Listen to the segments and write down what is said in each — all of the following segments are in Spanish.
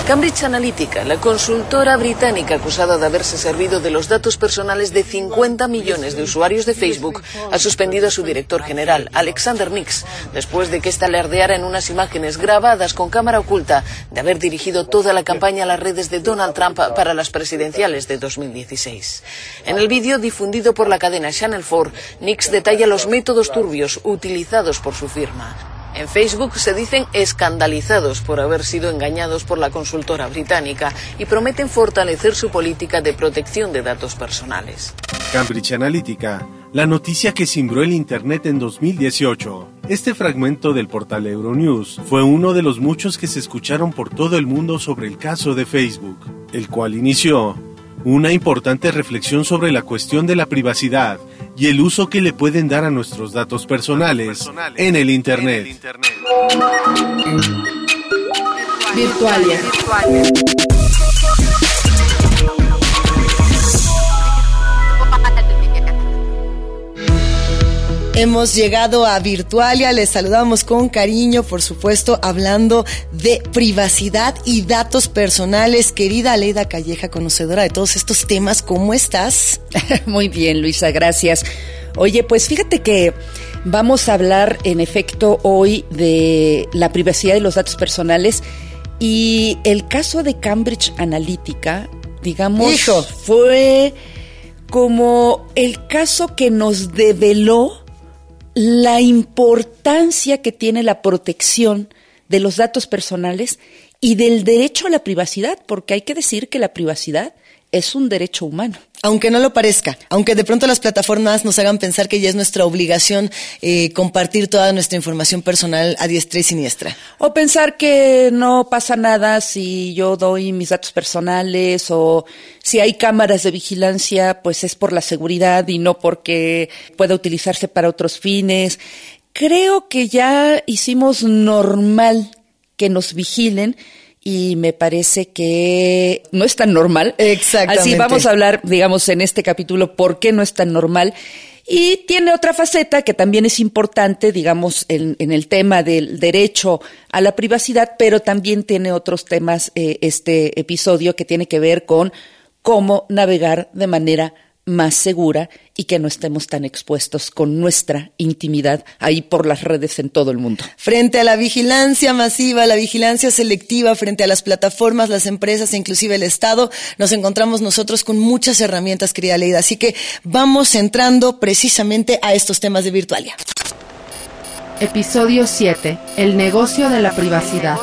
Cambridge Analytica, la consultora británica acusada de haberse servido de los datos personales de 50 millones de usuarios de Facebook, ha suspendido a su director general, Alexander Nix, después de que éste alardeara en unas imágenes grabadas con cámara oculta de haber dirigido toda la campaña a las redes de Donald Trump para las presidenciales de 2016. En el vídeo difundido por la cadena Channel 4, Nix detalla los métodos turbios utilizados por su firma. En Facebook se dicen escandalizados por haber sido engañados por la consultora británica y prometen fortalecer su política de protección de datos personales. Cambridge Analytica, la noticia que cimbró el Internet en 2018. Este fragmento del portal Euronews fue uno de los muchos que se escucharon por todo el mundo sobre el caso de Facebook, el cual inició una importante reflexión sobre la cuestión de la privacidad y el uso que le pueden dar a nuestros datos personales en el Internet. Virtualia. Hemos llegado a Virtualia, les saludamos con cariño, por supuesto, hablando de privacidad y datos personales. Querida Aleida Calleja, conocedora de todos estos temas, ¿cómo estás? Muy bien, Luisa, gracias. Oye, pues fíjate que vamos a hablar, en efecto, hoy de la privacidad de los datos personales y el caso de Cambridge Analytica, digamos, fue como el caso que nos develó la importancia que tiene la protección de los datos personales y del derecho a la privacidad, porque hay que decir que la privacidad es un derecho humano. Aunque no lo parezca, aunque de pronto las plataformas nos hagan pensar que ya es nuestra obligación compartir toda nuestra información personal a diestra y siniestra. O pensar que no pasa nada si yo doy mis datos personales, o si hay cámaras de vigilancia, pues es por la seguridad y no porque pueda utilizarse para otros fines. Creo que ya hicimos normal que nos vigilen, y me parece que no es tan normal. Exactamente. Así vamos a hablar, digamos, en este capítulo, por qué no es tan normal. Y tiene otra faceta que también es importante, digamos, en el tema del derecho a la privacidad, pero también tiene otros temas, este episodio, que tiene que ver con cómo navegar de manera más segura y que no estemos tan expuestos con nuestra intimidad ahí por las redes en todo el mundo. Frente a la vigilancia masiva, la vigilancia selectiva, frente a las plataformas, las empresas e inclusive el Estado, nos encontramos nosotros con muchas herramientas, querida Leida. Así que vamos entrando precisamente a estos temas de Virtualia. Episodio 7. El negocio de la privacidad.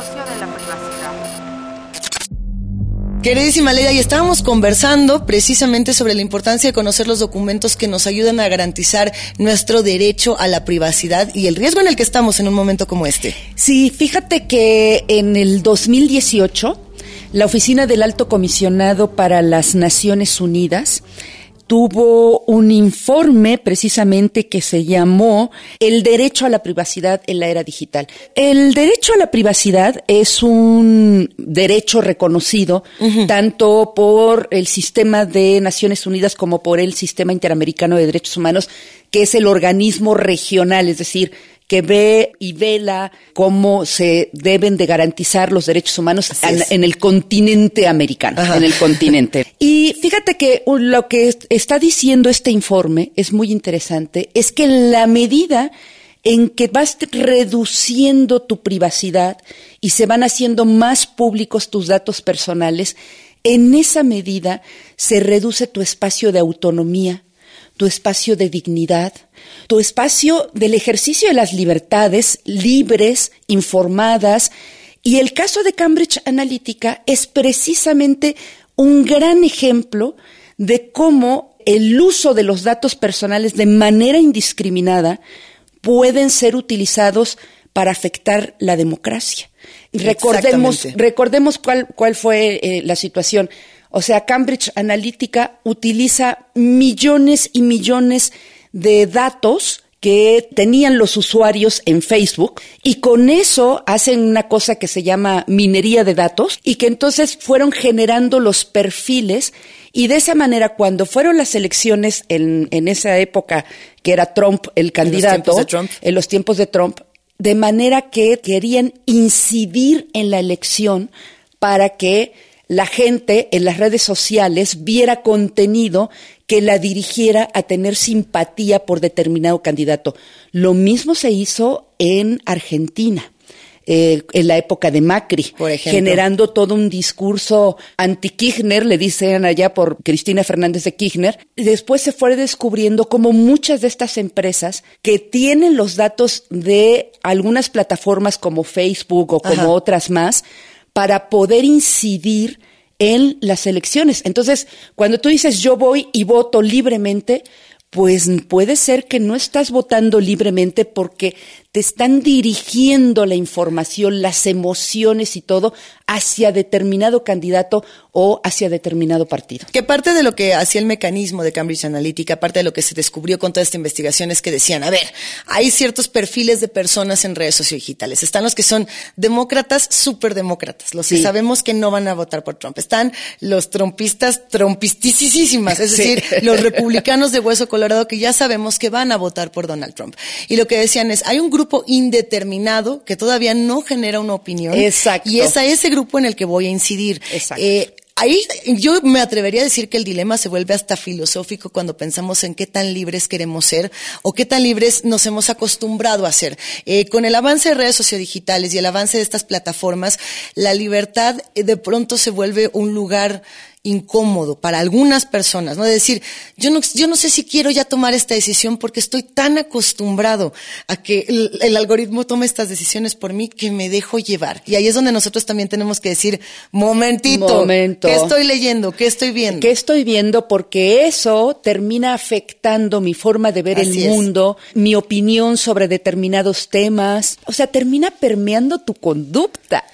Queridísima Leida, y estábamos conversando precisamente sobre la importancia de conocer los documentos que nos ayudan a garantizar nuestro derecho a la privacidad y el riesgo en el que estamos en un momento como este. Sí, fíjate que en el 2018, la Oficina del Alto Comisionado para las Naciones Unidas tuvo un informe precisamente que se llamó El derecho a la privacidad en la era digital. El derecho a la privacidad es un derecho reconocido tanto por el sistema de Naciones Unidas como por el Sistema Interamericano de Derechos Humanos, que es el organismo regional, es decir, que ve y vela cómo se deben de garantizar los derechos humanos en el continente americano, en el continente. Y fíjate que lo que está diciendo este informe es muy interesante, es que en la medida en que vas reduciendo tu privacidad y se van haciendo más públicos tus datos personales, en esa medida se reduce tu espacio de autonomía, tu espacio de dignidad, tu espacio del ejercicio de las libertades libres, informadas. Y el caso de Cambridge Analytica es precisamente un gran ejemplo de cómo el uso de los datos personales de manera indiscriminada pueden ser utilizados para afectar la democracia. Recordemos cuál fue la situación. O sea, Cambridge Analytica utiliza millones y millones de datos que tenían los usuarios en Facebook y con eso hacen una cosa que se llama minería de datos y que entonces fueron generando los perfiles y de esa manera cuando fueron las elecciones en esa época que era Trump el candidato, en los tiempos de Trump, de manera que querían incidir en la elección para que la gente en las redes sociales viera contenido que la dirigiera a tener simpatía por determinado candidato. Lo mismo se hizo en Argentina. En la época de Macri, por ejemplo, generando todo un discurso anti-Kirchner, le dicen allá por Cristina Fernández de Kirchner. Después se fue descubriendo cómo muchas de estas empresas que tienen los datos de algunas plataformas como Facebook o como otras más, para poder incidir en las elecciones. Entonces, cuando tú dices yo voy y voto libremente, pues puede ser que no estás votando libremente porque te están dirigiendo la información, las emociones y todo hacia determinado candidato o hacia determinado partido. Que parte de lo que hacía el mecanismo de Cambridge Analytica, parte de lo que se descubrió con toda esta investigación es que decían, a ver, hay ciertos perfiles de personas en redes sociodigitales. Están los que son demócratas, súper demócratas, los que sabemos que no van a votar por Trump. Están los trumpistas, trumpistisísimas, es decir, los republicanos de hueso colorado que ya sabemos que van a votar por Donald Trump. Y lo que decían es, hay un grupo indeterminado que todavía no genera una opinión. Exacto. Y es a ese grupo en el que voy a incidir. Exacto. Ahí yo me atrevería a decir que el dilema se vuelve hasta filosófico cuando pensamos en qué tan libres queremos ser o qué tan libres nos hemos acostumbrado a ser. Con el avance de redes sociodigitales y el avance de estas plataformas, la libertad de pronto se vuelve un lugar incómodo para algunas personas, ¿no? De decir, yo no sé si quiero ya tomar esta decisión porque estoy tan acostumbrado a que el algoritmo tome estas decisiones por mí que me dejo llevar. Y ahí es donde nosotros también tenemos que decir, momento. ¿Qué estoy leyendo? ¿Qué estoy viendo? ¿Qué estoy viendo? Porque eso termina afectando mi forma de ver el mundo, mi opinión sobre determinados temas. O sea, termina permeando tu conducta.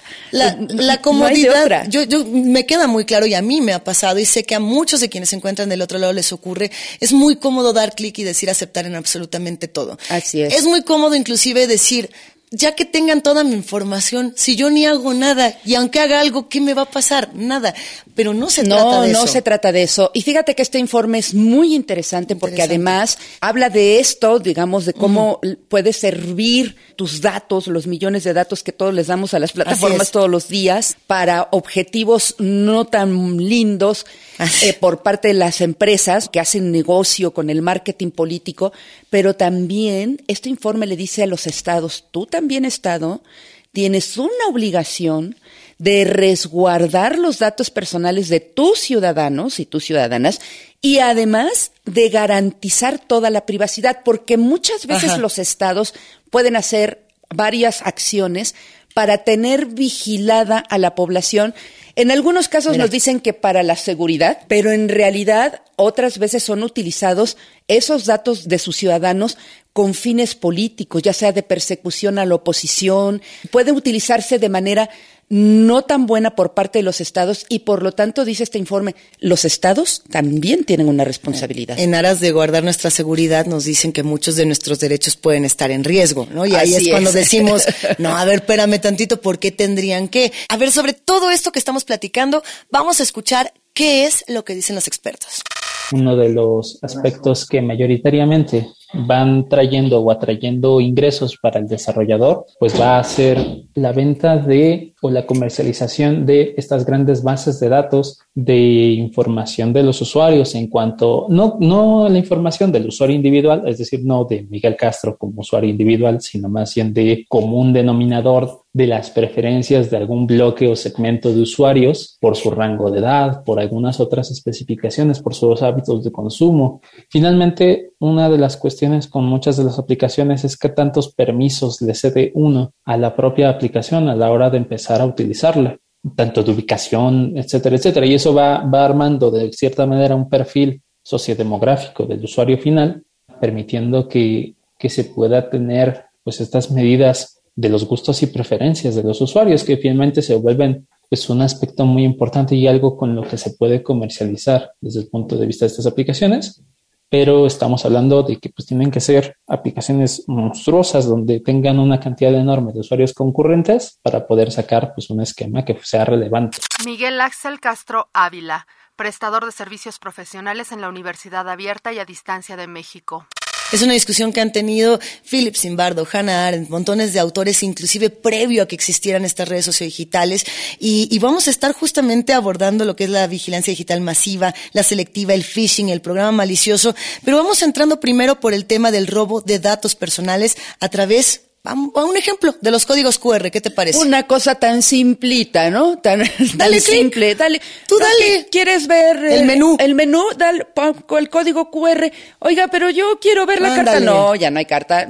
La comodidad, yo me queda muy claro y a mí me ha pasado y sé que a muchos de quienes se encuentran del otro lado les ocurre, es muy cómodo dar clic y decir aceptar en absolutamente todo. Así es. Es muy cómodo inclusive decir, ya que tengan toda mi información, si yo ni hago nada y aunque haga algo, ¿qué me va a pasar? Nada. Pero no se trata de eso. No se trata de eso. Y fíjate que este informe es muy interesante porque además habla de esto, digamos, de cómo puede servir tus datos, los millones de datos que todos les damos a las plataformas todos los días para objetivos no tan lindos por parte de las empresas que hacen negocio con el marketing político, pero también este informe le dice a los estados, tú también estado, tienes una obligación de resguardar los datos personales de tus ciudadanos y tus ciudadanas y además de garantizar toda la privacidad, porque muchas veces los estados pueden hacer varias acciones para tener vigilada a la población. En algunos casos nos dicen que para la seguridad, pero en realidad otras veces son utilizados esos datos de sus ciudadanos con fines políticos, ya sea de persecución a la oposición. Puede utilizarse de manera no tan buena por parte de los estados y por lo tanto, dice este informe, los estados también tienen una responsabilidad. En aras de guardar nuestra seguridad nos dicen que muchos de nuestros derechos pueden estar en riesgo, ¿no? Y ahí es cuando decimos, no, a ver, espérame tantito, ¿por qué tendrían que? A ver, sobre todo esto que estamos platicando, vamos a escuchar qué es lo que dicen los expertos. Uno de los aspectos que mayoritariamente van trayendo o atrayendo ingresos para el desarrollador, pues va a ser la venta de o la comercialización de estas grandes bases de datos de información de los usuarios en cuanto, no la información del usuario individual, es decir, no de Miguel Castro como usuario individual, sino más bien de común denominador de las preferencias de algún bloque o segmento de usuarios por su rango de edad, por algunas otras especificaciones, por sus hábitos de consumo. Finalmente, una de las cuestiones con muchas de las aplicaciones es qué tantos permisos le cede uno a la propia aplicación a la hora de empezar a utilizarla, tanto de ubicación, etcétera, etcétera. Y eso va armando de cierta manera un perfil sociodemográfico del usuario final, permitiendo que se pueda tener pues estas medidas de los gustos y preferencias de los usuarios que finalmente se vuelven pues un aspecto muy importante y algo con lo que se puede comercializar desde el punto de vista de estas aplicaciones, pero estamos hablando de que pues tienen que ser aplicaciones monstruosas donde tengan una cantidad enorme de usuarios concurrentes para poder sacar pues un esquema que sea relevante. Miguel Ángel Castro Ávila, prestador de servicios profesionales en la Universidad Abierta y a Distancia de México. Es una discusión que han tenido Philip Zimbardo, Hannah Arendt, montones de autores, inclusive previo a que existieran estas redes sociodigitales. Y vamos a estar justamente abordando lo que es la vigilancia digital masiva, la selectiva, el phishing, el programa malicioso. Pero vamos entrando primero por el tema del robo de datos personales a través a un ejemplo de los códigos QR, ¿qué te parece? Una cosa tan simplita, ¿no? Tan simple. Dale. Tú dale. ¿Quieres ver el menú? El menú, dale, con el código QR. Oiga, pero yo quiero ver la carta. No, ya no hay carta.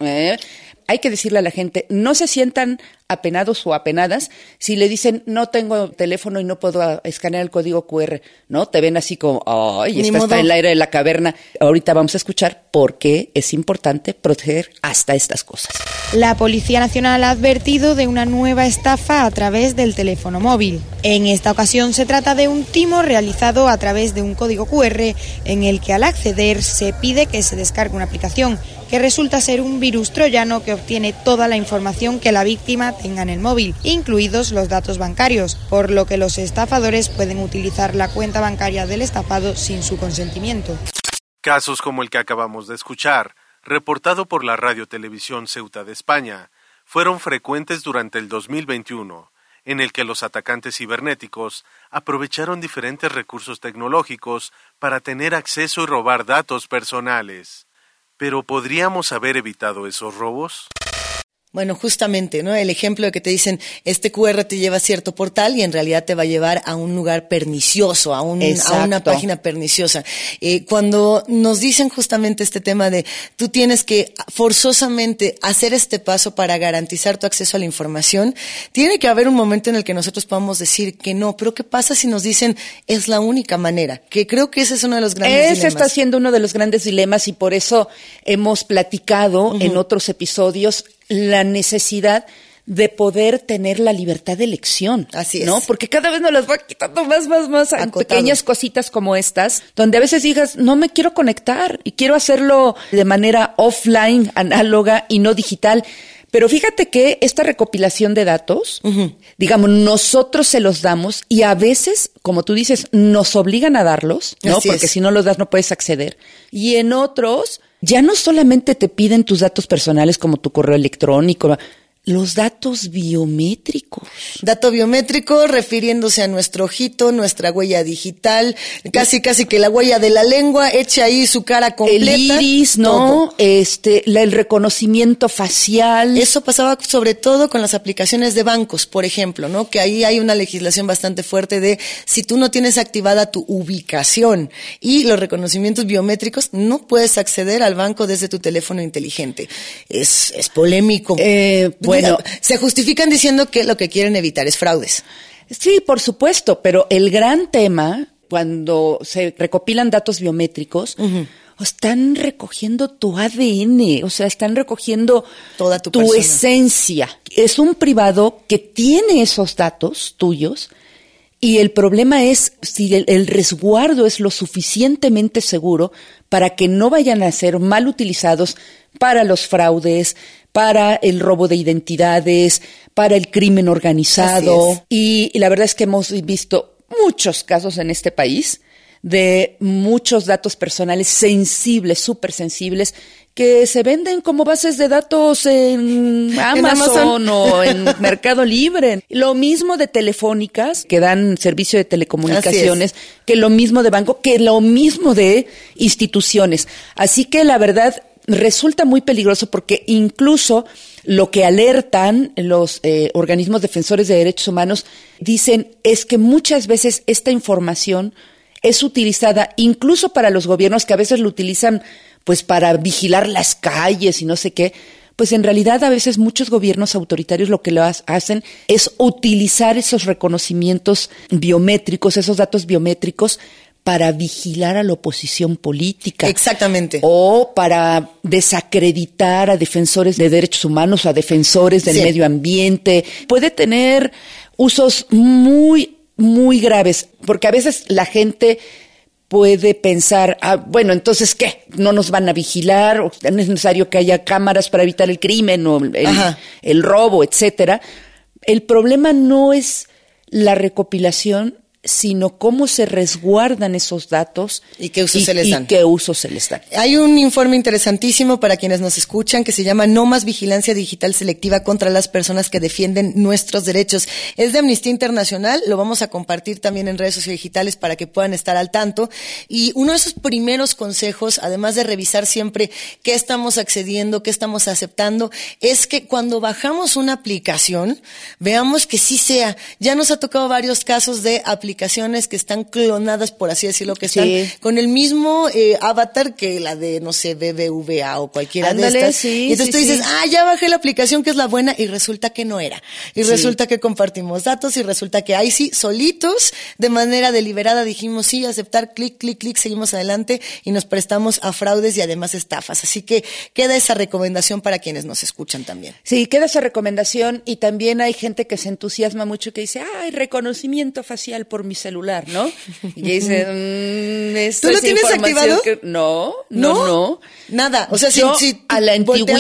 Hay que decirle a la gente, no se sientan apenados o apenadas si le dicen, no tengo teléfono y no puedo escanear el código QR, ¿no? Te ven así como, ay, esta está en el aire de la caverna. Ahorita vamos a escuchar por qué es importante proteger hasta estas cosas. La Policía Nacional ha advertido de una nueva estafa a través del teléfono móvil. En esta ocasión se trata de un timo realizado a través de un código QR en el que al acceder se pide que se descargue una aplicación que resulta ser un virus troyano que obtiene toda la información que la víctima tenga en el móvil, incluidos los datos bancarios, por lo que los estafadores pueden utilizar la cuenta bancaria del estafado sin su consentimiento. Casos como el que acabamos de escuchar, reportado por la Radio-Televisión Ceuta de España, fueron frecuentes durante el 2021, en el que los atacantes cibernéticos aprovecharon diferentes recursos tecnológicos para tener acceso y robar datos personales. ¿Pero podríamos haber evitado esos robos? Bueno, justamente, ¿no? El ejemplo de que te dicen, este QR te lleva a cierto portal y en realidad te va a llevar a un lugar pernicioso, a una página perniciosa. Cuando nos dicen justamente este tema de, tú tienes que forzosamente hacer este paso para garantizar tu acceso a la información, tiene que haber un momento en el que nosotros podamos decir que no, pero ¿qué pasa si nos dicen, es la única manera? Que creo que ese es uno de los grandes dilemas. Ese está siendo uno de los grandes dilemas y por eso hemos platicado en otros episodios la necesidad de poder tener la libertad de elección. Así es. ¿No? Porque cada vez nos las va quitando más en pequeñas cositas como estas, donde a veces digas, no me quiero conectar y quiero hacerlo de manera offline, análoga y no digital. Pero fíjate que esta recopilación de datos, digamos, nosotros se los damos y a veces, como tú dices, nos obligan a darlos, ¿no? Porque si no los das no puedes acceder. Y en otros, ya no solamente te piden tus datos personales como tu correo electrónico, los datos biométricos. Dato biométrico refiriéndose a nuestro ojito, nuestra huella digital, casi que la huella de la lengua, eche ahí su cara completa. El iris, ¿no? El reconocimiento facial. Eso pasaba sobre todo con las aplicaciones de bancos, por ejemplo, ¿no? Que ahí hay una legislación bastante fuerte de si tú no tienes activada tu ubicación y los reconocimientos biométricos, no puedes acceder al banco desde tu teléfono inteligente. Es polémico. Bueno, se justifican diciendo que lo que quieren evitar es fraudes. Sí, por supuesto, pero el gran tema, cuando se recopilan datos biométricos, están recogiendo tu ADN, o sea, están recogiendo toda tu esencia. Es un privado que tiene esos datos tuyos y el problema es si el resguardo es lo suficientemente seguro para que no vayan a ser mal utilizados para los fraudes, para el robo de identidades, para el crimen organizado. Y la verdad es que hemos visto muchos casos en este país de muchos datos personales sensibles, súper sensibles, que se venden como bases de datos en Amazon o en Mercado Libre. Lo mismo de telefónicas, que dan servicio de telecomunicaciones, que lo mismo de banco, que lo mismo de instituciones. Así que la verdad resulta muy peligroso porque incluso lo que alertan los organismos defensores de derechos humanos dicen es que muchas veces esta información es utilizada incluso para los gobiernos que a veces lo utilizan pues para vigilar las calles y no sé qué. Pues en realidad a veces muchos gobiernos autoritarios lo que lo hacen es utilizar esos reconocimientos biométricos, esos datos biométricos para vigilar a la oposición política. Exactamente. O para desacreditar a defensores de derechos humanos, a defensores del medio ambiente. Puede tener usos muy, muy graves, porque a veces la gente puede pensar, bueno, entonces, ¿qué? ¿No nos van a vigilar? ¿O es necesario que haya cámaras para evitar el crimen o el robo, etcétera? El problema no es la recopilación, sino cómo se resguardan esos datos y qué uso se les dan. Qué uso se les dan. Hay un informe interesantísimo para quienes nos escuchan que se llama No más vigilancia digital selectiva contra las personas que defienden nuestros derechos. Es de Amnistía Internacional, lo vamos a compartir también en redes sociodigitales para que puedan estar al tanto. Y uno de esos primeros consejos, además de revisar siempre qué estamos accediendo, qué estamos aceptando, es que cuando bajamos una aplicación, veamos que sí sea. Ya nos ha tocado varios casos de aplicaciones que están clonadas, por así decirlo, que están con el mismo avatar que la de, no sé, BBVA o cualquiera de estas. Y entonces tú dices, ya bajé la aplicación que es la buena, y resulta que no era. Y resulta que compartimos datos, y resulta que ahí sí, solitos, de manera deliberada, dijimos sí, aceptar, clic, clic, clic, seguimos adelante y nos prestamos a fraudes y además estafas. Así que queda esa recomendación para quienes nos escuchan también. Sí, queda esa recomendación, y también hay gente que se entusiasma mucho que dice, reconocimiento facial por mi celular, ¿no? Y dice, ¿tú lo tienes activado? No. Nada, o sea, yo a la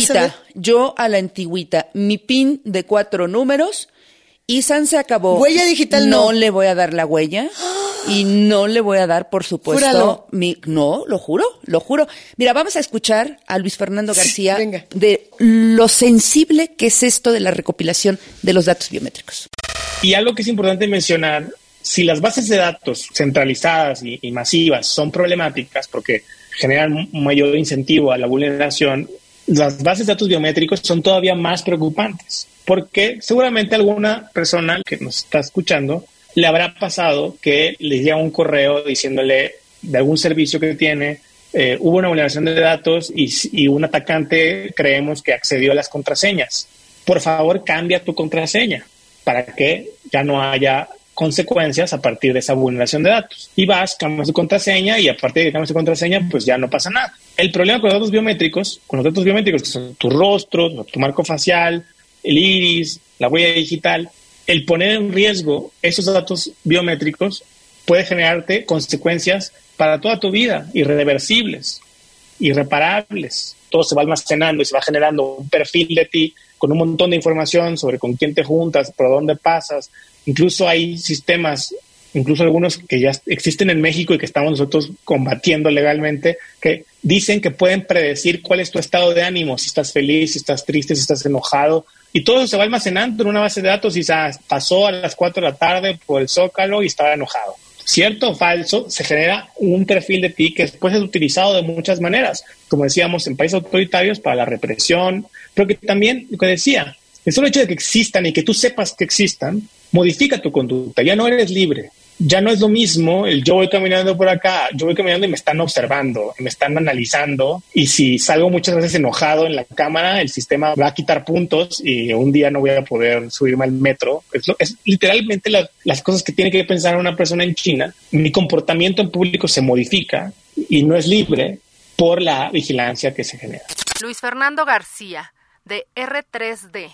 antigüita, mi PIN de 4 números, y se acabó. Huella digital no le voy a dar la huella, y no le voy a dar, por supuesto, no, lo juro. Mira, vamos a escuchar a Luis Fernando García de lo sensible que es esto de la recopilación de los datos biométricos. Y algo que es importante mencionar, si las bases de datos centralizadas y masivas son problemáticas porque generan un mayor incentivo a la vulneración, las bases de datos biométricos son todavía más preocupantes, porque seguramente alguna persona que nos está escuchando le habrá pasado que le llega un correo diciéndole de algún servicio que tiene, hubo una vulneración de datos y un atacante creemos que accedió a las contraseñas. Por favor, cambia tu contraseña para que ya no haya consecuencias a partir de esa vulneración de datos. Y cambias tu contraseña, y a partir de que cambias tu contraseña, pues ya no pasa nada. El problema con los datos biométricos, que son tu rostro, tu marco facial, el iris, la huella digital, el poner en riesgo esos datos biométricos puede generarte consecuencias para toda tu vida, irreversibles, irreparables. Todo se va almacenando y se va generando un perfil de ti con un montón de información sobre con quién te juntas, por dónde pasas. Incluso hay sistemas, incluso algunos que ya existen en México y que estamos nosotros combatiendo legalmente, que dicen que pueden predecir cuál es tu estado de ánimo, si estás feliz, si estás triste, si estás enojado. Y todo eso se va almacenando en una base de datos y pasó a las 4 de la tarde por el Zócalo y estaba enojado. Cierto o falso, se genera un perfil de ti que después es utilizado de muchas maneras, como decíamos, en países autoritarios para la represión, pero que también, lo que decía, el solo hecho de que existan y que tú sepas que existan, modifica tu conducta, ya no eres libre. Ya no es lo mismo yo voy caminando por acá, yo voy caminando y me están observando, me están analizando, y si salgo muchas veces enojado en la cámara, el sistema va a quitar puntos y un día no voy a poder subirme al metro. Es literalmente las cosas que tiene que pensar una persona en China. Mi comportamiento en público se modifica y no es libre por la vigilancia que se genera. Luis Fernando García, de R3D.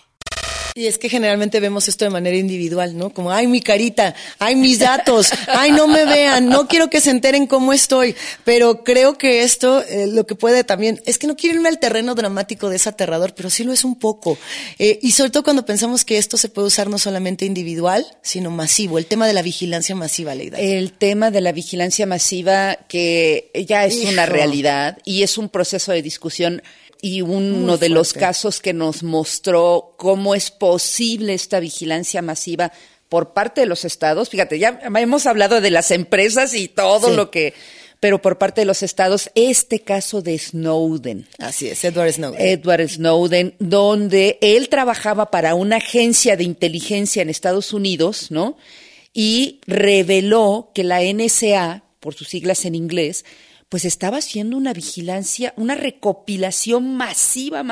Y es que generalmente vemos esto de manera individual, ¿no? Como, ay, mi carita, ay, mis datos, ay, no me vean, no quiero que se enteren cómo estoy. Pero creo que esto, lo que puede también, es que no quiero irme al terreno dramático de ese aterrador, pero sí lo es un poco. Y sobre todo cuando pensamos que esto se puede usar no solamente individual, sino masivo. El tema de la vigilancia masiva, Leida. El tema de la vigilancia masiva, que ya es una realidad y es un proceso de discusión. Y uno de los casos que nos mostró cómo es posible esta vigilancia masiva por parte de los estados. Fíjate, ya hemos hablado de las empresas y todo lo que... Pero por parte de los estados, este caso de Snowden. Así es, Edward Snowden. Edward Snowden, donde él trabajaba para una agencia de inteligencia en Estados Unidos, ¿no? Y reveló que la NSA, por sus siglas en inglés, pues estaba haciendo una vigilancia, una recopilación masiva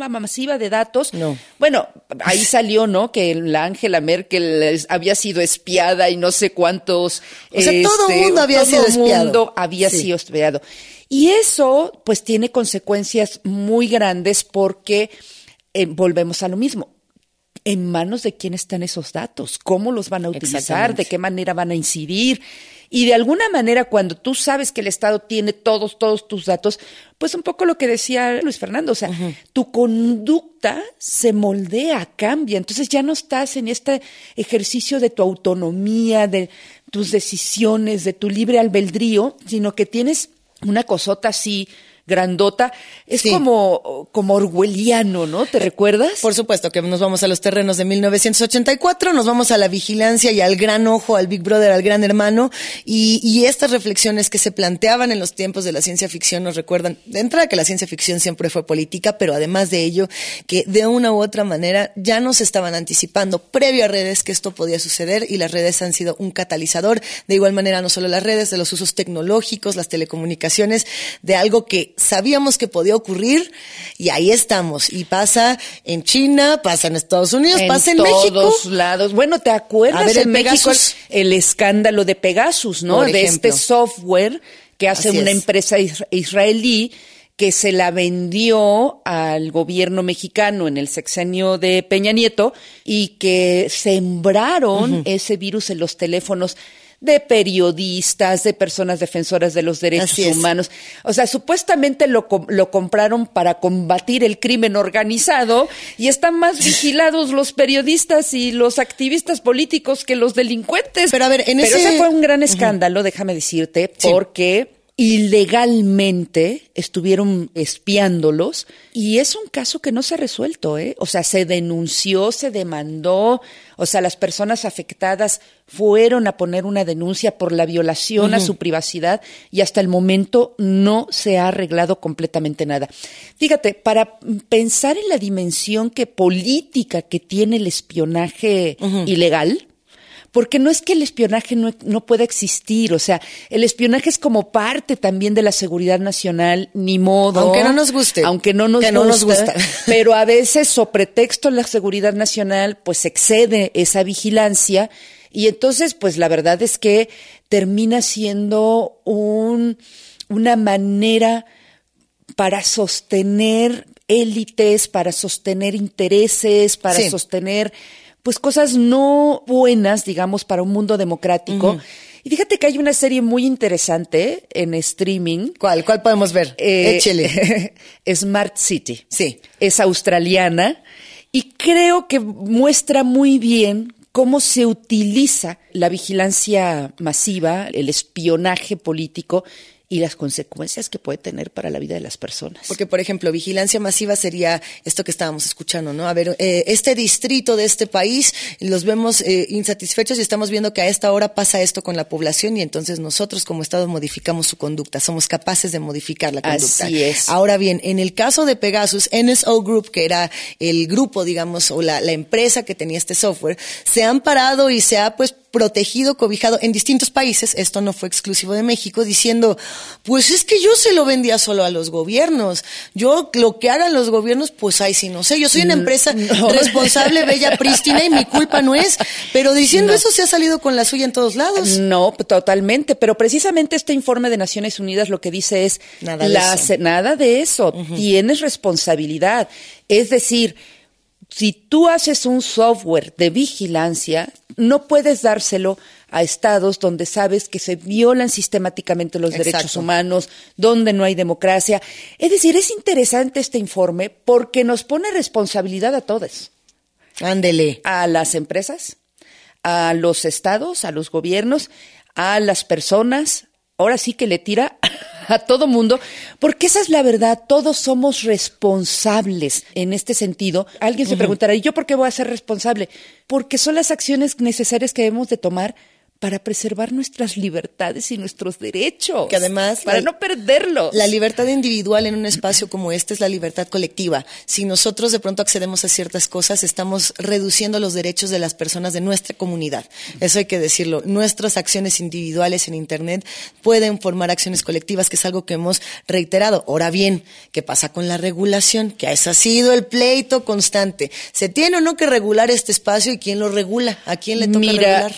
de datos. No. Bueno, ahí salió, ¿no? Que la Angela Merkel había sido espiada y no sé cuántos. O sea, todo el mundo había sido espiado. Todo el mundo había sido espiado. Y eso, pues, tiene consecuencias muy grandes porque volvemos a lo mismo. ¿En manos de quién están esos datos? ¿Cómo los van a utilizar? ¿De qué manera van a incidir? Y de alguna manera, cuando tú sabes que el Estado tiene todos tus datos, pues un poco lo que decía Luis Fernando, o sea, tu conducta se moldea, cambia. Entonces ya no estás en este ejercicio de tu autonomía, de tus decisiones, de tu libre albedrío, sino que tienes una cosota así grandota, es sí. como orwelliano, ¿no? ¿Te recuerdas? Por supuesto que nos vamos a los terrenos de 1984, nos vamos a la vigilancia y al gran ojo, al Big Brother, al gran hermano, y estas reflexiones que se planteaban en los tiempos de la ciencia ficción nos recuerdan, de entrada, que la ciencia ficción siempre fue política, pero además de ello, que de una u otra manera ya nos estaban anticipando previo a redes que esto podía suceder, y las redes han sido un catalizador, de igual manera no solo las redes, de los usos tecnológicos, las telecomunicaciones, de algo que sabíamos que podía ocurrir, y ahí estamos. Y pasa en China, pasa en Estados Unidos, pasa en México. En todos lados. Bueno, ¿te acuerdas? A ver, en México el escándalo de Pegasus, ¿no? Por de ejemplo. este software que hace una empresa israelí que se la vendió al gobierno mexicano en el sexenio de Peña Nieto, y que sembraron ese virus en los teléfonos de periodistas, de personas defensoras de los derechos humanos. O sea, supuestamente lo compraron para combatir el crimen organizado, y están más vigilados los periodistas y los activistas políticos que los delincuentes. Pero a ver, ese fue un gran escándalo, déjame decirte, porque ilegalmente estuvieron espiándolos, y es un caso que no se ha resuelto, ¿eh? O sea, se denunció, se demandó, o sea, las personas afectadas fueron a poner una denuncia por la violación a su privacidad, y hasta el momento no se ha arreglado completamente nada. Fíjate, para pensar en la dimensión política que tiene el espionaje ilegal, porque no es que el espionaje no pueda existir, o sea, el espionaje es como parte también de la seguridad nacional, ni modo. Aunque no nos guste. Aunque no nos gusta. Pero a veces, sobre pretexto de la seguridad nacional, pues excede esa vigilancia, y entonces, pues la verdad es que termina siendo una manera para sostener élites, para sostener intereses, para sostener pues cosas no buenas, digamos, para un mundo democrático. Y fíjate que hay una serie muy interesante en streaming. ¿Cuál podemos ver? Échele. Smart City. Sí. Es australiana, y creo que muestra muy bien cómo se utiliza la vigilancia masiva, el espionaje político, y las consecuencias que puede tener para la vida de las personas. Porque, por ejemplo, vigilancia masiva sería esto que estábamos escuchando, ¿no? A ver, este distrito de este país, los vemos insatisfechos, y estamos viendo que a esta hora pasa esto con la población, y entonces nosotros como Estado modificamos su conducta, somos capaces de modificar la conducta. Así es. Ahora bien, en el caso de Pegasus, NSO Group, que era el grupo, digamos, o la empresa que tenía este software, se han parado y se ha, pues, protegido, cobijado en distintos países, esto no fue exclusivo de México, diciendo, pues es que yo se lo vendía solo a los gobiernos, yo lo que hagan los gobiernos, pues ahí sí, no sé, yo soy una empresa responsable, bella, prístina, y mi culpa no es, pero diciendo eso se ha salido con la suya en todos lados. No, totalmente, pero precisamente este informe de Naciones Unidas lo que dice es, nada de eso, tienes responsabilidad, es decir, si tú haces un software de vigilancia, no puedes dárselo a estados donde sabes que se violan sistemáticamente los derechos humanos, donde no hay democracia. Es decir, es interesante este informe porque nos pone responsabilidad a todos. Ándele. A las empresas, a los estados, a los gobiernos, a las personas. Ahora sí que le tira a todo mundo, porque esa es la verdad, todos somos responsables en este sentido. Alguien se preguntará, ¿y yo por qué voy a ser responsable? Porque son las acciones necesarias que debemos de tomar para preservar nuestras libertades y nuestros derechos. Que además, para no perderlos. La libertad individual en un espacio como este es la libertad colectiva. Si nosotros de pronto accedemos a ciertas cosas, estamos reduciendo los derechos de las personas de nuestra comunidad. Eso hay que decirlo. Nuestras acciones individuales en Internet pueden formar acciones colectivas, que es algo que hemos reiterado. Ahora bien, ¿qué pasa con la regulación? Que ese ha sido el pleito constante. ¿Se tiene o no que regular este espacio, y quién lo regula? ¿A quién le toca regular?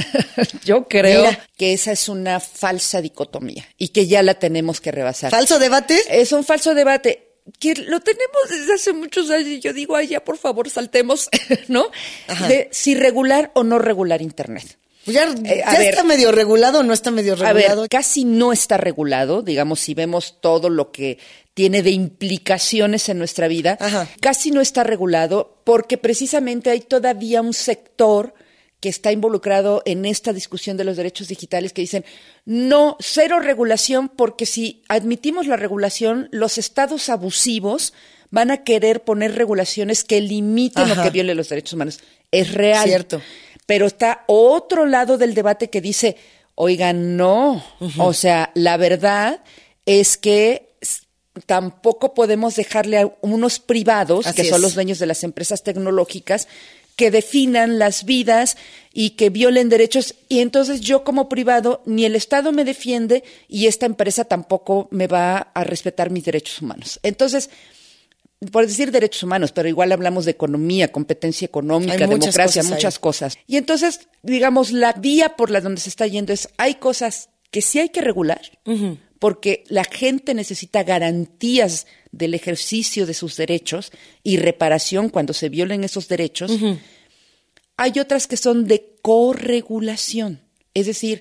Yo creo que esa es una falsa dicotomía y que ya la tenemos que rebasar. ¿Falso debate? Es un falso debate que lo tenemos desde hace muchos años, y yo digo, ay, ya por favor saltemos, ¿no? De si regular o no regular Internet. Pues ya está medio regulado o no está medio regulado. A ver, casi no está regulado, digamos, si vemos todo lo que tiene de implicaciones en nuestra vida, Ajá. Casi no está regulado porque precisamente hay todavía un sector que está involucrado en esta discusión de los derechos digitales que dicen, no, cero regulación, porque si admitimos la regulación, los estados abusivos van a querer poner regulaciones que limiten o que violen los derechos humanos. Es real. Cierto. Pero está otro lado del debate que dice, oigan, no. O sea, la verdad es que tampoco podemos dejarle a unos privados, que son los dueños de las empresas tecnológicas, que definan las vidas y que violen derechos. Y entonces yo como privado, ni el Estado me defiende y esta empresa tampoco me va a respetar mis derechos humanos. Entonces, por decir derechos humanos, pero igual hablamos de economía, competencia económica, democracia, muchas cosas. Y entonces, digamos, la vía por la donde se está yendo es, hay cosas que sí hay que regular, porque la gente necesita garantías del ejercicio de sus derechos y reparación cuando se violen esos derechos. Hay otras que son de corregulación, es decir,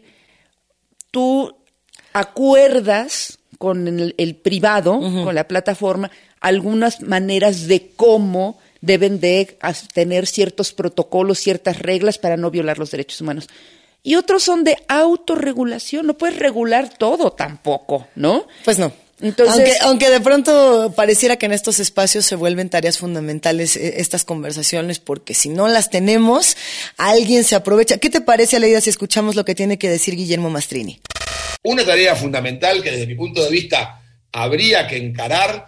tú acuerdas con el privado, con la plataforma, algunas maneras de cómo deben de tener ciertos protocolos, ciertas reglas para no violar los derechos humanos. Y otros son de autorregulación, no puedes regular todo tampoco, ¿no? Pues no. Entonces, aunque de pronto pareciera que en estos espacios se vuelven tareas fundamentales estas conversaciones, porque si no las tenemos, alguien se aprovecha. ¿Qué te parece, Aleida, si escuchamos lo que tiene que decir Guillermo Mastrini? Una tarea fundamental que desde mi punto de vista habría que encarar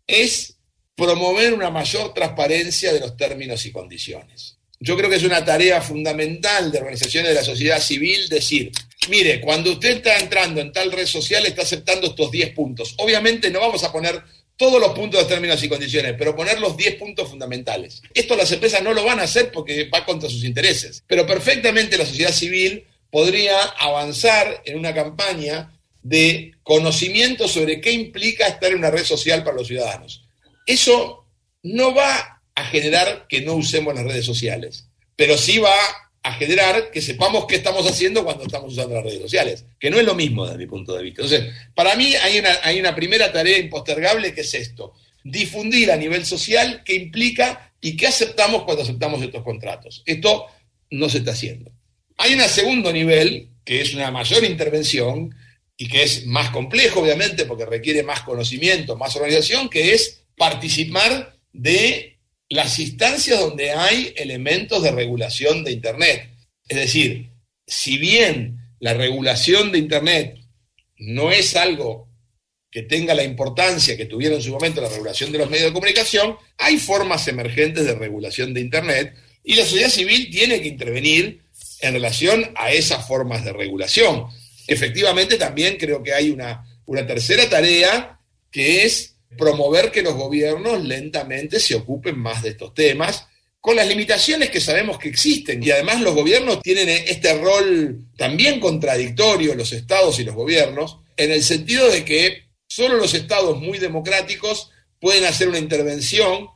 es promover una mayor transparencia de los términos y condiciones. Yo creo que es una tarea fundamental de organizaciones de la sociedad civil decir, mire, cuando usted está entrando en tal red social está aceptando estos 10 puntos. Obviamente no vamos a poner todos los puntos de términos y condiciones, pero poner los 10 puntos fundamentales. Esto las empresas no lo van a hacer porque va contra sus intereses, pero perfectamente la sociedad civil podría avanzar en una campaña de conocimiento sobre qué implica estar en una red social para los ciudadanos. Eso no va a generar que no usemos las redes sociales, pero sí va a generar que sepamos qué estamos haciendo cuando estamos usando las redes sociales, que no es lo mismo desde mi punto de vista. Entonces, para mí hay una primera tarea impostergable que es esto, difundir a nivel social qué implica y qué aceptamos cuando aceptamos estos contratos. Esto no se está haciendo. Hay un segundo nivel, que es una mayor intervención, y que es más complejo, obviamente, porque requiere más conocimiento, más organización, que es participar de las instancias donde hay elementos de regulación de Internet. Es decir, si bien la regulación de Internet no es algo que tenga la importancia que tuviera en su momento la regulación de los medios de comunicación, hay formas emergentes de regulación de Internet y la sociedad civil tiene que intervenir en relación a esas formas de regulación. Efectivamente, también creo que hay una tercera tarea que es promover que los gobiernos lentamente se ocupen más de estos temas, con las limitaciones que sabemos que existen. Y además los gobiernos tienen este rol también contradictorio, los estados y los gobiernos, en el sentido de que solo los estados muy democráticos pueden hacer una intervención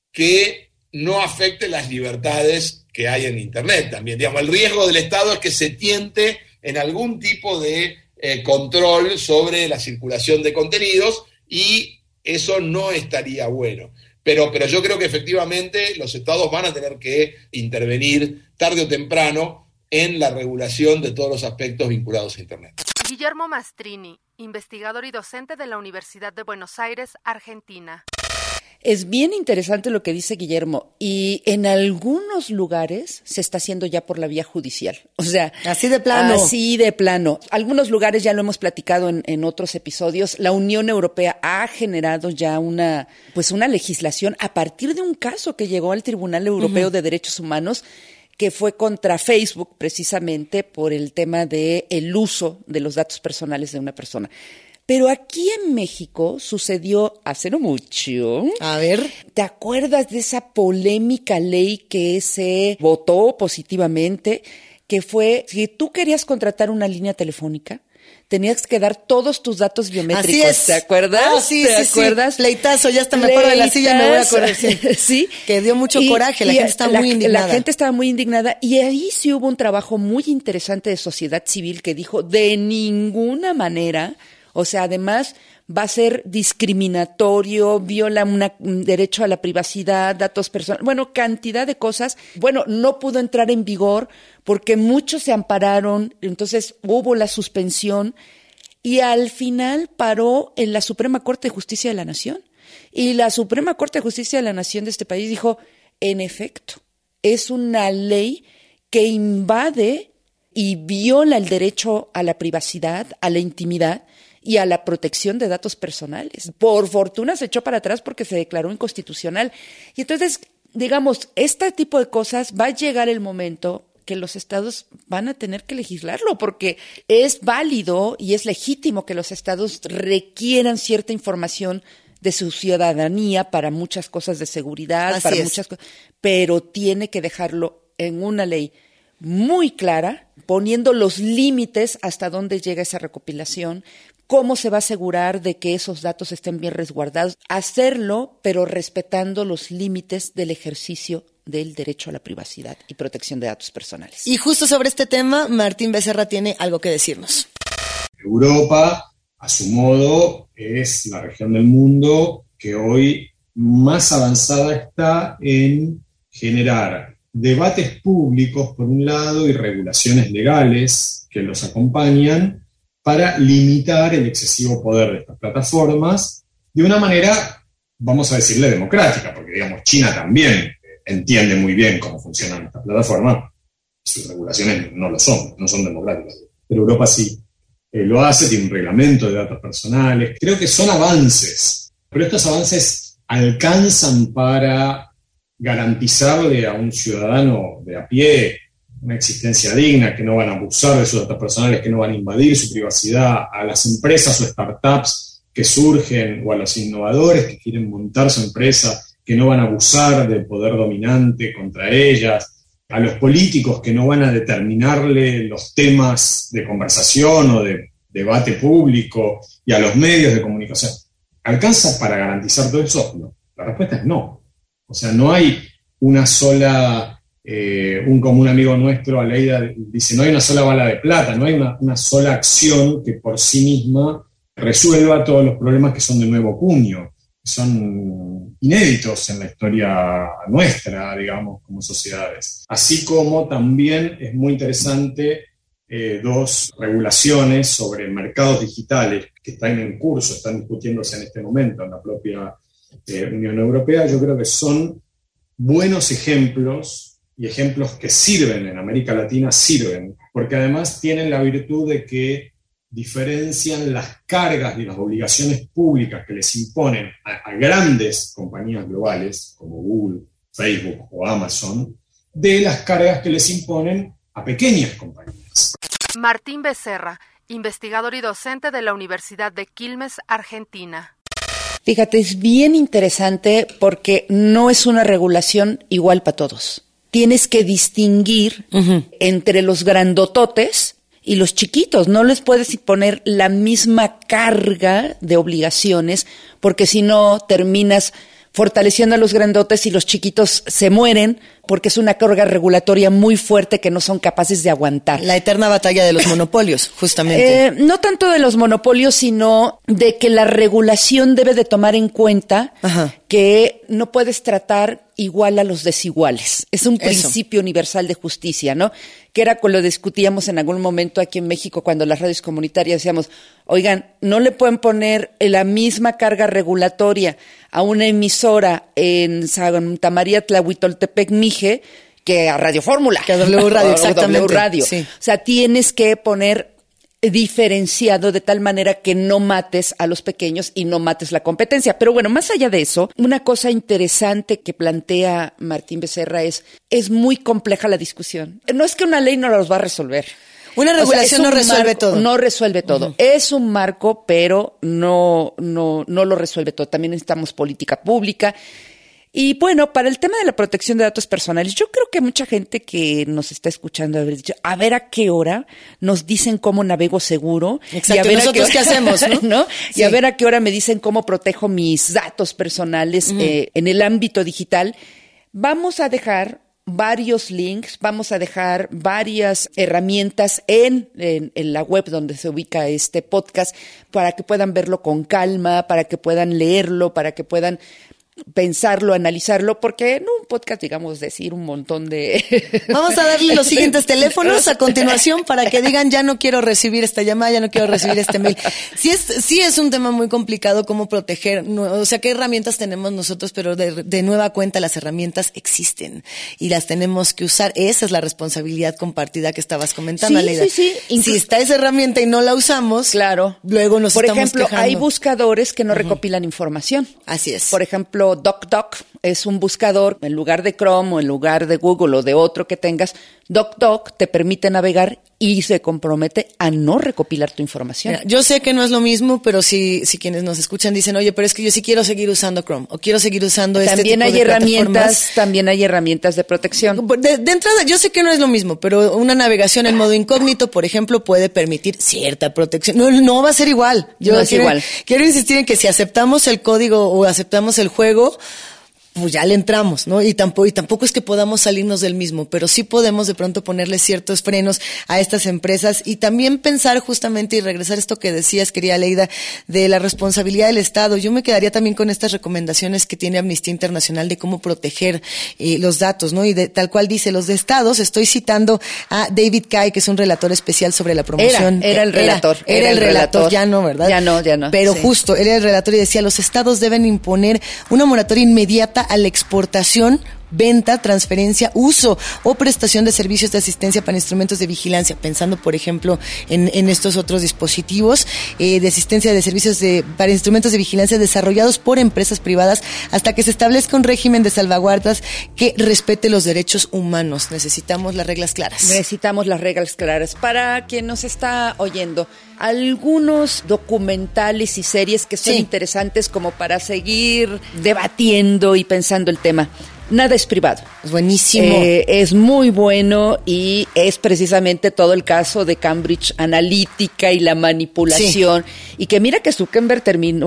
que no afecte las libertades que hay en Internet. También, digamos, el riesgo del Estado es que se tiente en algún tipo de control sobre la circulación de contenidos y eso no estaría bueno. Pero yo creo que efectivamente los estados van a tener que intervenir tarde o temprano en la regulación de todos los aspectos vinculados a Internet. Guillermo Mastrini, investigador y docente de la Universidad de Buenos Aires, Argentina. Es bien interesante lo que dice Guillermo y en algunos lugares se está haciendo ya por la vía judicial. O sea, así de plano. Así de plano. Algunos lugares ya lo hemos platicado en otros episodios. La Unión Europea ha generado ya una legislación a partir de un caso que llegó al Tribunal Europeo de Derechos Humanos que fue contra Facebook precisamente por el tema de el uso de los datos personales de una persona. Pero aquí en México sucedió hace no mucho. A ver. ¿Te acuerdas de esa polémica ley que se votó positivamente? Que fue, si tú querías contratar una línea telefónica, tenías que dar todos tus datos biométricos. Así es. ¿Te acuerdas? Ah, sí, ¿Te sí, acuerdas? Sí. Pleitazo, ya hasta me paro de la silla y me voy a correr. Sí. Sí. Que dio mucho coraje, la gente estaba muy indignada. La gente estaba muy indignada y ahí sí hubo un trabajo muy interesante de sociedad civil que dijo, de ninguna manera, o sea, además va a ser discriminatorio, viola un derecho a la privacidad, datos personales, bueno, cantidad de cosas. Bueno, no pudo entrar en vigor porque muchos se ampararon, entonces hubo la suspensión y al final paró en la Suprema Corte de Justicia de la Nación. Y la Suprema Corte de Justicia de la Nación de este país dijo, en efecto, es una ley que invade y viola el derecho a la privacidad, a la intimidad y a la protección de datos personales. Por fortuna se echó para atrás porque se declaró inconstitucional. Y entonces, digamos, este tipo de cosas va a llegar el momento que los estados van a tener que legislarlo porque es válido y es legítimo que los estados requieran cierta información de su ciudadanía para muchas cosas de seguridad, para muchas cosas, pero tiene que dejarlo en una ley muy clara, poniendo los límites hasta dónde llega esa recopilación, cómo se va a asegurar de que esos datos estén bien resguardados, hacerlo, pero respetando los límites del ejercicio del derecho a la privacidad y protección de datos personales. Y justo sobre este tema, Martín Becerra tiene algo que decirnos. Europa, a su modo, es la región del mundo que hoy más avanzada está en generar debates públicos, por un lado, y regulaciones legales que los acompañan para limitar el excesivo poder de estas plataformas de una manera, vamos a decirle, democrática, porque, digamos, China también entiende muy bien cómo funcionan estas plataformas. Sus regulaciones no son democráticas, pero Europa sí lo hace, tiene un reglamento de datos personales. Creo que son avances, pero estos avances alcanzan para garantizarle a un ciudadano de a pie una existencia digna, que no van a abusar de sus datos personales, que no van a invadir su privacidad, a las empresas o startups que surgen o a los innovadores que quieren montar su empresa, que no van a abusar del poder dominante contra ellas, a los políticos que no van a determinarle los temas de conversación o de debate público y a los medios de comunicación. ¿Alcanza para garantizar todo eso? No. La respuesta es no. O sea, no hay una sola... como un amigo nuestro, Aleida, dice, no hay una sola bala de plata, no hay una sola acción que por sí misma resuelva todos los problemas que son de nuevo cuño, que son inéditos en la historia nuestra, digamos, como sociedades. Así como también es muy interesante dos regulaciones sobre mercados digitales que están en curso, están discutiéndose en este momento en la propia Unión Europea. Yo creo que son buenos ejemplos y ejemplos que sirven en América Latina, sirven, porque además tienen la virtud de que diferencian las cargas y las obligaciones públicas que les imponen a grandes compañías globales, como Google, Facebook o Amazon, de las cargas que les imponen a pequeñas compañías. Martín Becerra, investigador y docente de la Universidad de Quilmes, Argentina. Fíjate, es bien interesante porque no es una regulación igual para todos. Tienes que distinguir entre los grandototes y los chiquitos. No les puedes poner la misma carga de obligaciones porque si no terminas fortaleciendo a los grandotes y los chiquitos se mueren porque es una carga regulatoria muy fuerte que no son capaces de aguantar. La eterna batalla de los monopolios, justamente. No tanto de los monopolios, sino de que la regulación debe de tomar en cuenta que no puedes tratar igual a los desiguales. Es un principio universal de justicia, ¿no? Que era cuando lo discutíamos en algún momento aquí en México cuando las radios comunitarias decíamos, oigan, no le pueden poner la misma carga regulatoria a una emisora en Santa María Tlahuitoltepec, Mije, que a Radio Fórmula. Que a W Radio, exactamente. W Radio. Sí. O sea, tienes que poner diferenciado de tal manera que no mates a los pequeños y no mates la competencia. Pero bueno, más allá de eso, una cosa interesante que plantea Martín Becerra es muy compleja la discusión. No es que una ley no los va a resolver. Una regulación no resuelve todo. No resuelve todo. Es un marco, pero no lo resuelve todo. También necesitamos política pública. Y bueno, para el tema de la protección de datos personales, yo creo que mucha gente que nos está escuchando haber dicho, a ver a qué hora nos dicen cómo navego seguro. Exacto, y a ver nosotros qué hacemos, ¿no? ¿no? Sí. Y a ver a qué hora me dicen cómo protejo mis datos personales en el ámbito digital. Vamos a dejar varios links, vamos a dejar varias herramientas en la web donde se ubica este podcast para que puedan verlo con calma, para que puedan leerlo, para que puedan pensarlo, analizarlo, porque en un podcast, digamos, decir un montón de... Vamos a darle los siguientes teléfonos a continuación para que digan, ya no quiero recibir esta llamada, ya no quiero recibir este mail. Sí es un tema muy complicado cómo proteger, o sea, qué herramientas tenemos nosotros, pero de nueva cuenta las herramientas existen y las tenemos que usar. Esa es la responsabilidad compartida que estabas comentando, Aleida. Sí. Si está esa herramienta y no la usamos, claro, luego nos estamos quejando. Por ejemplo, hay buscadores que no recopilan información. Así es. Por ejemplo, DocDoc es un buscador, en lugar de Chrome o en lugar de Google o de otro que tengas, DocDoc te permite navegar y se compromete a no recopilar tu información. Mira, yo sé que no es lo mismo, pero si quienes nos escuchan dicen, oye, pero es que yo sí quiero seguir usando Chrome o quiero seguir usando este tipo de plataformas. También hay herramientas de protección. De entrada, yo sé que no es lo mismo, pero una navegación en modo incógnito, por ejemplo, puede permitir cierta protección. No va a ser igual. Quiero insistir en que si aceptamos el código o aceptamos el juego, pues ya le entramos, ¿no? Y tampoco es que podamos salirnos del mismo, pero sí podemos de pronto ponerle ciertos frenos a estas empresas y también pensar justamente y regresar a esto que decías, querida Aleida, de la responsabilidad del Estado. Yo me quedaría también con estas recomendaciones que tiene Amnistía Internacional de cómo proteger los datos, ¿no? Y tal cual dice, los de Estados, estoy citando a David Kay, que es un relator especial sobre la promoción. Era el relator. Era el relator, ya no, ¿verdad? Ya no. Pero sí. Justo, él era el relator y decía, los estados deben imponer una moratoria inmediata a la exportación, venta, transferencia, uso o prestación de servicios de asistencia para instrumentos de vigilancia, pensando por ejemplo en estos otros dispositivos de asistencia de servicios para instrumentos de vigilancia desarrollados por empresas privadas hasta que se establezca un régimen de salvaguardas que respete los derechos humanos. Necesitamos las reglas claras. Necesitamos las reglas claras. Para quien nos está oyendo, algunos documentales y series que son interesantes como para seguir debatiendo y pensando el tema. Nada es privado. Es buenísimo. Es muy bueno y es precisamente todo el caso de Cambridge Analytica y la manipulación. Sí. Y que mira que Zuckerberg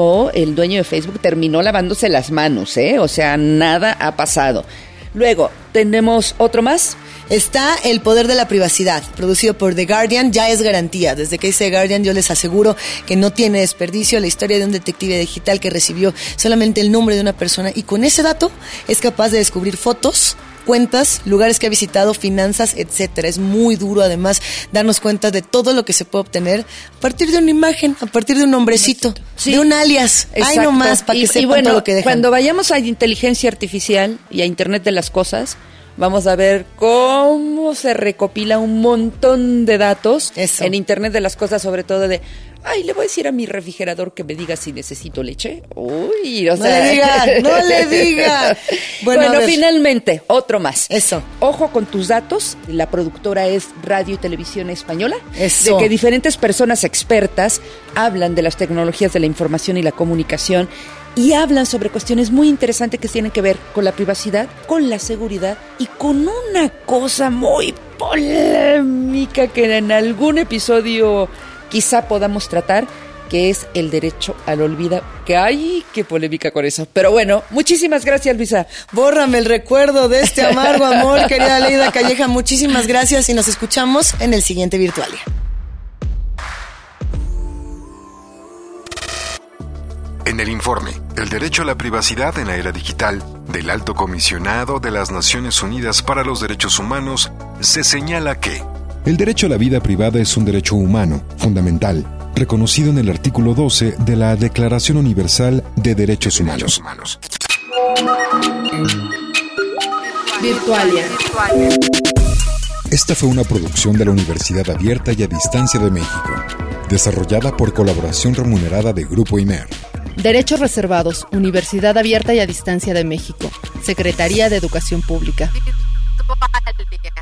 el dueño de Facebook, terminó lavándose las manos, O sea, nada ha pasado. Luego, tenemos otro más. Está El poder de la privacidad, producido por The Guardian, ya es garantía. Desde que dice The Guardian yo les aseguro que no tiene desperdicio. La historia de un detective digital que recibió solamente el nombre de una persona y con ese dato es capaz de descubrir fotos, cuentas, lugares que ha visitado, finanzas, etcétera. Es muy duro además darnos cuenta de todo lo que se puede obtener a partir de una imagen, a partir de un nombrecito, de un alias. Hay nomás para que sepan todo lo que dejan. Cuando vayamos a inteligencia artificial y a Internet de las cosas, vamos a ver cómo se recopila un montón de datos en Internet de las cosas, sobre todo de, le voy a decir a mi refrigerador que me diga si necesito leche. Uy, no le diga. Bueno, finalmente, otro más. Eso. Ojo con tus datos. La productora es Radio y Televisión Española. Eso. De que diferentes personas expertas hablan de las tecnologías de la información y la comunicación y hablan sobre cuestiones muy interesantes que tienen que ver con la privacidad, con la seguridad y con una cosa muy polémica que en algún episodio quizá podamos tratar, que es el derecho al olvido. Que hay, qué polémica con eso. Pero bueno, muchísimas gracias, Luisa. Bórrame el recuerdo de este amargo amor, querida Aleida Calleja. Muchísimas gracias y nos escuchamos en el siguiente Virtualia. En el informe, el derecho a la privacidad en la era digital, del Alto Comisionado de las Naciones Unidas para los Derechos Humanos, se señala que el derecho a la vida privada es un derecho humano, fundamental, reconocido en el artículo 12 de la Declaración Universal de Derechos Humanos. Virtualia. Esta fue una producción de la Universidad Abierta y a Distancia de México, desarrollada por colaboración remunerada de Grupo IMER. Derechos reservados, Universidad Abierta y a Distancia de México, Secretaría de Educación Pública.